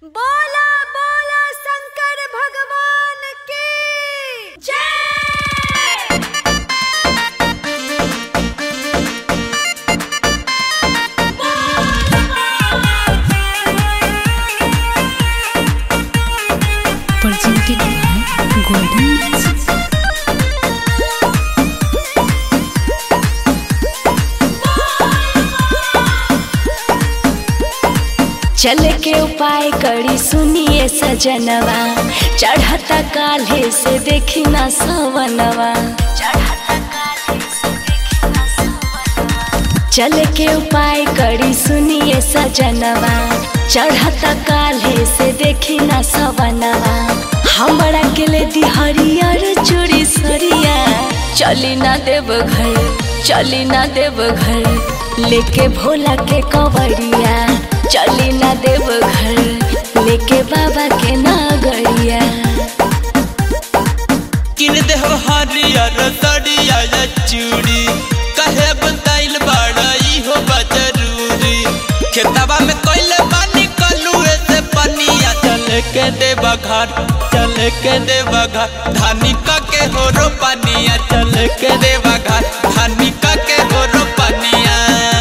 बोला बोला शंकर भगवान की जय। Presented by Golden Music. चल के उपाय करी सुनिए सजनवा, चढ़ता काल्हे से देखी ना सवनवा। चल के उपाय करी सुनिए सजनवा, चढ़ता काल्हे से देखी ना सवनवा। हमरा के ले दी हरियर चूड़ी सरिया, चली ना देव घर, चली ना देव घर, लेके भोला के कंवरिया। चली ना देव घर, लेके बाबा के नागरिया। किन देव हरियर सड़िया या चूड़ी, कहे बताइल बड़ाई हो जरूरी। खेतवा में कोइले पानी कलुए से पनिया। चले के देवा घर, चले के देवा घर, धानी का के हो रो पनिया। चले के देवा घर, धानी का के हो रो पनिया।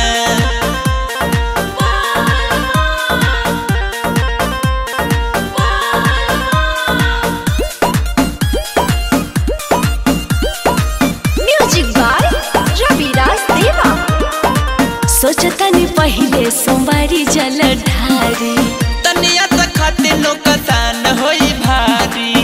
सोचतनी पहिले सोमवारी जल ढारी, तनिया से खाते लोग सान होई भारी।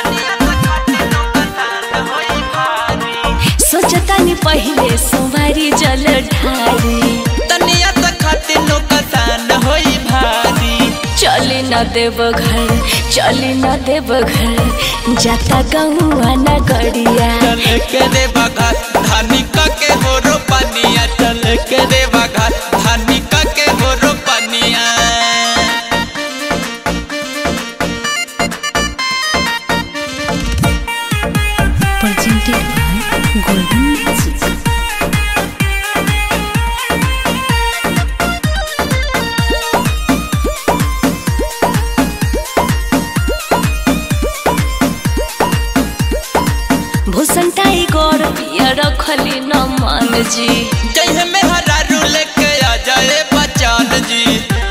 सोचतनी पहिले सोमवारी जल ढारी, तनिया से खाते लोग सान होई भारी। चली न देव घर, चली न देव घर, जाता गहुआ नगरिया। चले के देवा घर, धानी का के हो रो पनिया। चले के देवा घर, धानी का के हो रो पनिया। Presented by Golden Music. Bhushan tiger पिया रखली न मान जी, जय में हरारू लेके आ जाए बचान जी।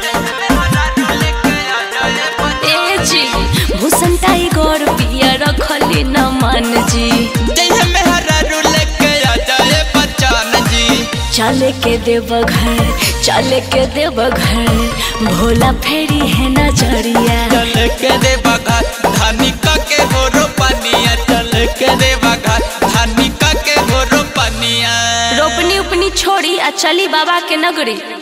ए जी भूषण टाइगर पिया रखली न मान जी। जय में हरारू लेके आ जाए बचान जी। चले के देव घर, चले के देव घर, भोला फेरी है नजरिया। चले के देवा घर, धानी का के हो रो पनिया। चले के देवा घर, धानी का के हो रो पनिया। रोपनी उपनी छोड़ी आ चली बाबा के नगरी।